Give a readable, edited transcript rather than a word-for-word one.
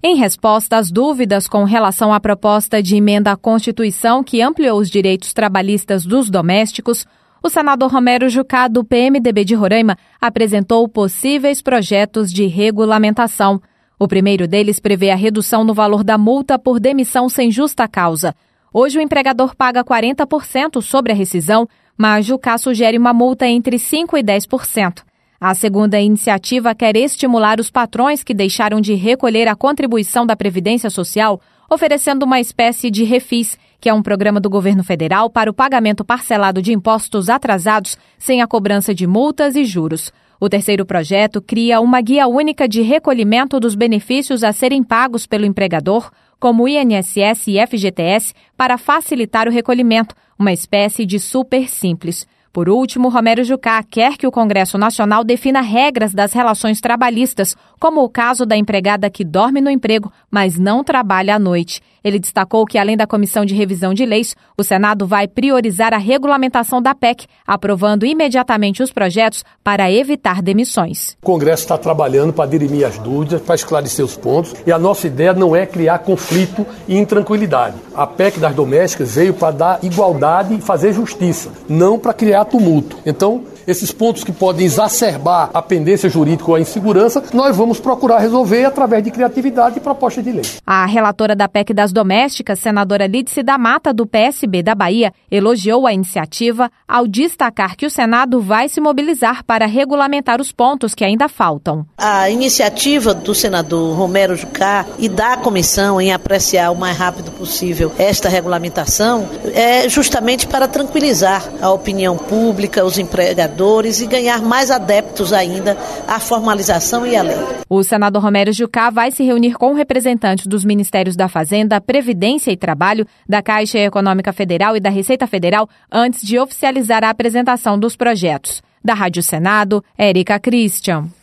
Em resposta às dúvidas com relação à proposta de emenda à Constituição que ampliou os direitos trabalhistas dos domésticos, o senador Romero Jucá, do PMDB de Roraima, apresentou possíveis projetos de regulamentação. O primeiro deles prevê a redução no valor da multa por demissão sem justa causa. Hoje, o empregador paga 40% sobre a rescisão, mas Jucá sugere uma multa entre 5% e 10%. A segunda iniciativa quer estimular os patrões que deixaram de recolher a contribuição da Previdência Social, oferecendo uma espécie de refis, que é um programa do governo federal para o pagamento parcelado de impostos atrasados sem a cobrança de multas e juros. O terceiro projeto cria uma guia única de recolhimento dos benefícios a serem pagos pelo empregador, como INSS e FGTS, para facilitar o recolhimento, uma espécie de super simples. Por último, Romero Jucá quer que o Congresso Nacional defina regras das relações trabalhistas, como o caso da empregada que dorme no emprego, mas não trabalha à noite. Ele destacou que, além da Comissão de Revisão de Leis, o Senado vai priorizar a regulamentação da PEC, aprovando imediatamente os projetos para evitar demissões. O Congresso está trabalhando para dirimir as dúvidas, para esclarecer os pontos, e a nossa ideia não é criar conflito e intranquilidade. A PEC das domésticas veio para dar igualdade e fazer justiça, não para criar tumulto. Então, esses pontos que podem exacerbar a pendência jurídica ou a insegurança, nós vamos procurar resolver através de criatividade e proposta de lei. A relatora da PEC das domésticas, senadora Lídice da Mata, do PSB da Bahia, elogiou a iniciativa ao destacar que o Senado vai se mobilizar para regulamentar os pontos que ainda faltam. A iniciativa do senador Romero Jucá e da comissão em apreciar o mais rápido possível esta regulamentação é justamente para tranquilizar a opinião pública, os empregadores, e ganhar mais adeptos ainda à formalização e à lei. O senador Romero Jucá vai se reunir com representantes dos Ministérios da Fazenda, Previdência e Trabalho, da Caixa Econômica Federal e da Receita Federal antes de oficializar a apresentação dos projetos. Da Rádio Senado, Érica Christian.